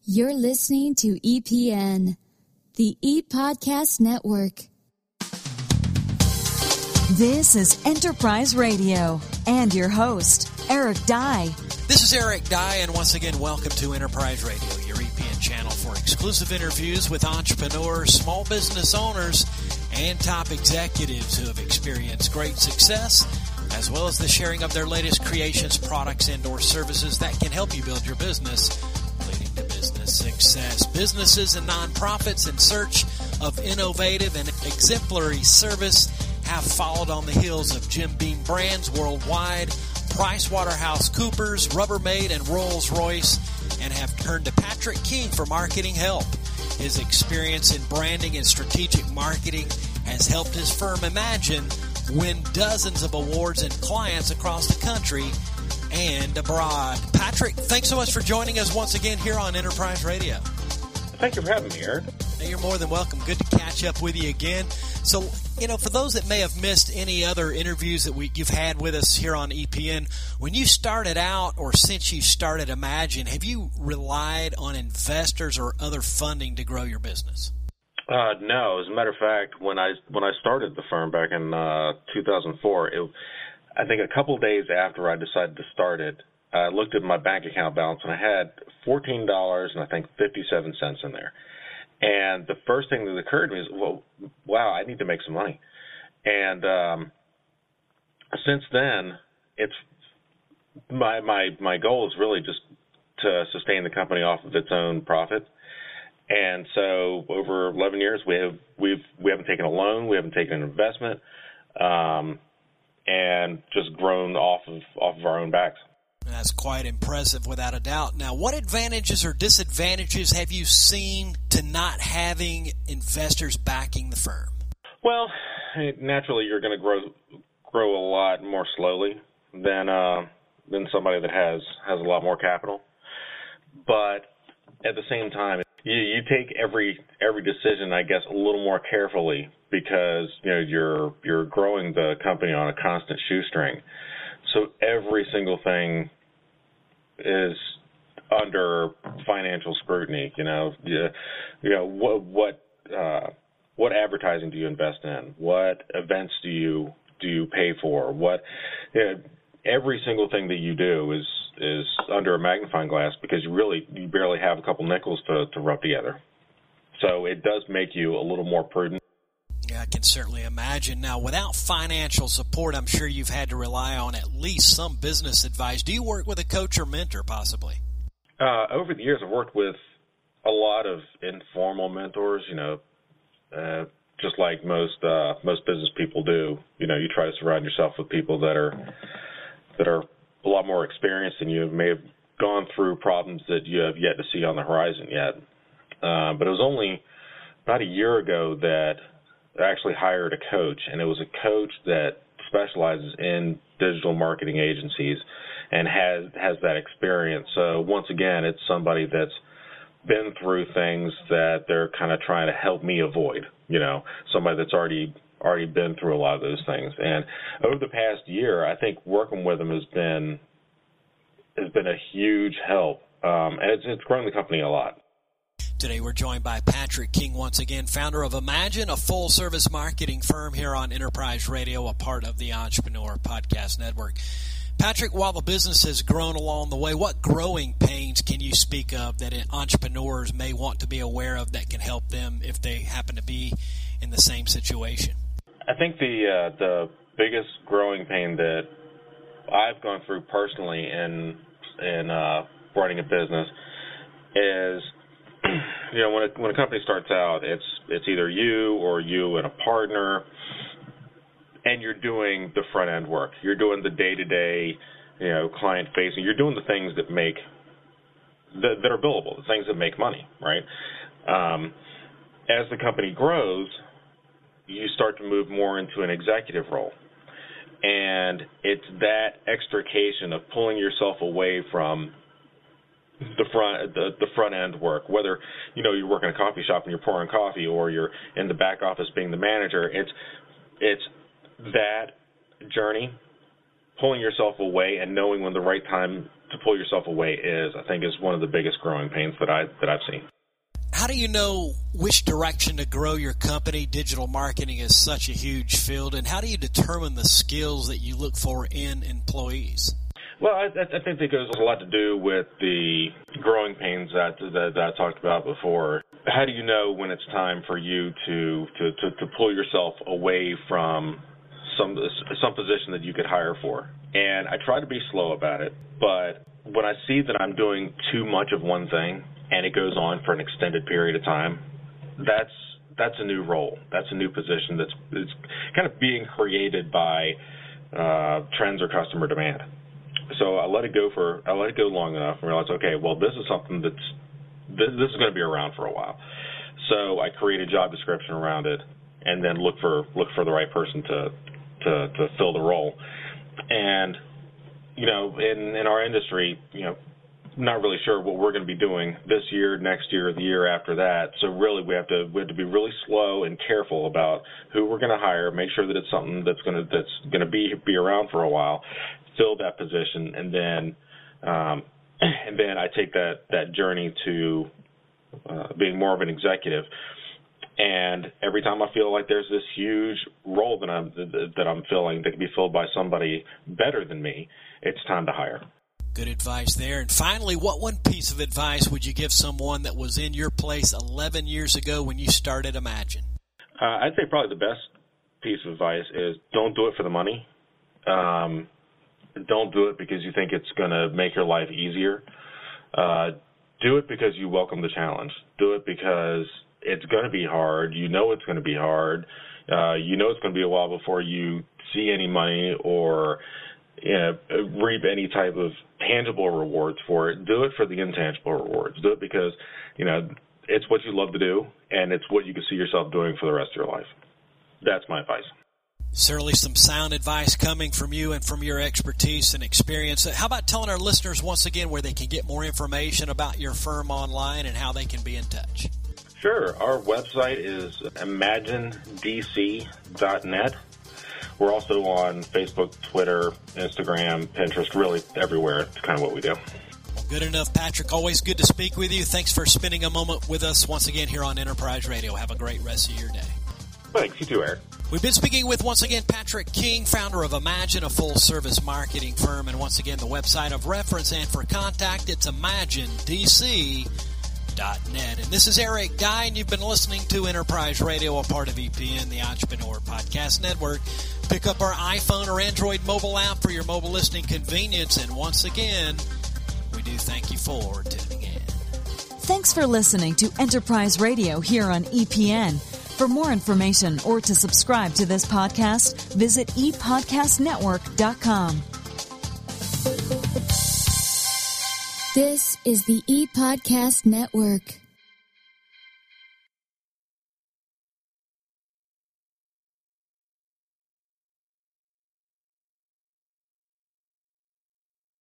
You're listening to EPN, the ePodcast Network. This is Enterprise Radio and your host, Eric Dye. This is Eric Dye, and once again, welcome to Enterprise Radio, your EPN channel for exclusive interviews with entrepreneurs, small business owners, and top executives who have experienced great success, as well as the sharing of their latest creations, products, and/or services that can help you build your business, leading to business success. Businesses and nonprofits in search of innovative and exemplary service have followed on the heels of Jim Beam Brands worldwide, PricewaterhouseCoopers, Rubbermaid, and Rolls-Royce, and have turned to Patrick King for marketing help. His experience in branding and strategic marketing has helped his firm Imagine win dozens of awards and clients across the country and abroad. Patrick, thanks so much for joining us once again here on Enterprise Radio. Thank you for having me, Eric. You're more than welcome. Good to catch up with you again. So, for those that may have missed any other interviews that you've had with us here on EPN, when you started out or since you started Imagine, have you relied on investors or other funding to grow your business? No. As a matter of fact, when I started the firm back in 2004, I think a couple of days after I decided to start it, I looked at my bank account balance and I had $14 and I think 57 cents in there. And the first thing that occurred to me is, well, wow, I need to make some money. And since then, it's my goal is really just to sustain the company off of its own profit. And so over 11 years, we haven't taken a loan, we haven't taken an investment, and just grown off of our own backs. That's quite impressive, without a doubt. Now, what advantages or disadvantages have you seen to not having investors backing the firm? Well, naturally, you're going to grow a lot more slowly than somebody that has a lot more capital. But at the same time, you take every decision, I guess, a little more carefully because you're growing the company on a constant shoestring. So every single thing is under financial scrutiny. What advertising do you invest in? What events do you pay for? Every single thing that you do is under a magnifying glass because you barely have a couple nickels to rub together. So it does make you a little more prudent. Yeah, I can certainly imagine. Now, without financial support, I'm sure you've had to rely on at least some business advice. Do you work with a coach or mentor, possibly? Over the years, I've worked with a lot of informal mentors, just like most business people do. You try to surround yourself with people that are a lot more experienced than you, may have gone through problems that you have yet to see on the horizon yet. But it was only about a year ago that I actually hired a coach, and it was a coach that specializes in digital marketing agencies and has that experience. So once again, it's somebody that's been through things that they're kind of trying to help me avoid, somebody that's already been through a lot of those things. And over the past year, I think working with them has been a huge help, and it's grown the company a lot. Today we're joined by Patrick King once again, founder of Imagine, a full-service marketing firm here on Enterprise Radio, a part of the Entrepreneur Podcast Network. Patrick, while the business has grown along the way, what growing pains can you speak of that entrepreneurs may want to be aware of that can help them if they happen to be in the same situation? I think the biggest growing pain that I've gone through personally in running a business is, when a company starts out, it's either you or you and a partner, and you're doing the front end work. You're doing the day-to-day, client facing. You're doing the things that are billable, the things that make money, right? As the company grows, you start to move more into an executive role. And it's that extrication of pulling yourself away from the front end work, whether you work in a coffee shop and you're pouring coffee, or you're in the back office being the manager. It's that journey, pulling yourself away and knowing when the right time to pull yourself away is, I think, is one of the biggest growing pains that I've seen. How do you know which direction to grow your company? Digital marketing is such a huge field, and how do you determine the skills that you look for in employees? Well, I think that goes a lot to do with the growing pains that I talked about before. How do you know when it's time for you to pull yourself away from some position that you could hire for? And I try to be slow about it, but when I see that I'm doing too much of one thing and it goes on for an extended period of time, that's a new role. That's a new position that's kind of being created by trends or customer demand. So I let it go long enough and realize, okay, well, this is something this is going to be around for a while. So I create a job description around it, and then look for the right person to fill the role. And in our industry, not really sure what we're going to be doing this year, next year, the year after that. So really, we have to be really slow and careful about who we're going to hire. Make sure that it's something that's going to be around for a while. Fill that position, and then I take that journey to being more of an executive. And every time I feel like there's this huge role that I'm filling that can be filled by somebody better than me, it's time to hire. Good advice there. And finally, what one piece of advice would you give someone that was in your place 11 years ago when you started Imagine? I'd say probably the best piece of advice is don't do it for the money. Don't do it because you think it's going to make your life easier. Do it because you welcome the challenge. Do it because it's going to be hard. You know it's going to be hard. You know it's going to be a while before you see any money or reap any type of tangible rewards for it. Do it for the intangible rewards. Do it because, it's what you love to do, and it's what you can see yourself doing for the rest of your life. That's my advice. Certainly some sound advice coming from you and from your expertise and experience. How about telling our listeners once again where they can get more information about your firm online and how they can be in touch? Sure. Our website is imaginedc.net. We're also on Facebook, Twitter, Instagram, Pinterest, really everywhere. It's kind of what we do. Well, good enough, Patrick. Always good to speak with you. Thanks for spending a moment with us once again here on Enterprise Radio. Have a great rest of your day. Thanks. You too, Eric. We've been speaking with, once again, Patrick King, founder of Imagine, a full-service marketing firm. And once again, the website of reference and for contact, it's imaginedc.net. And this is Eric Guy, and you've been listening to Enterprise Radio, a part of EPN, the Entrepreneur Podcast Network. Pick up our iPhone or Android mobile app for your mobile listening convenience. And once again, we do thank you for tuning in. Thanks for listening to Enterprise Radio here on EPN. For more information or to subscribe to this podcast, visit epodcastnetwork.com. This is the ePodcast Network.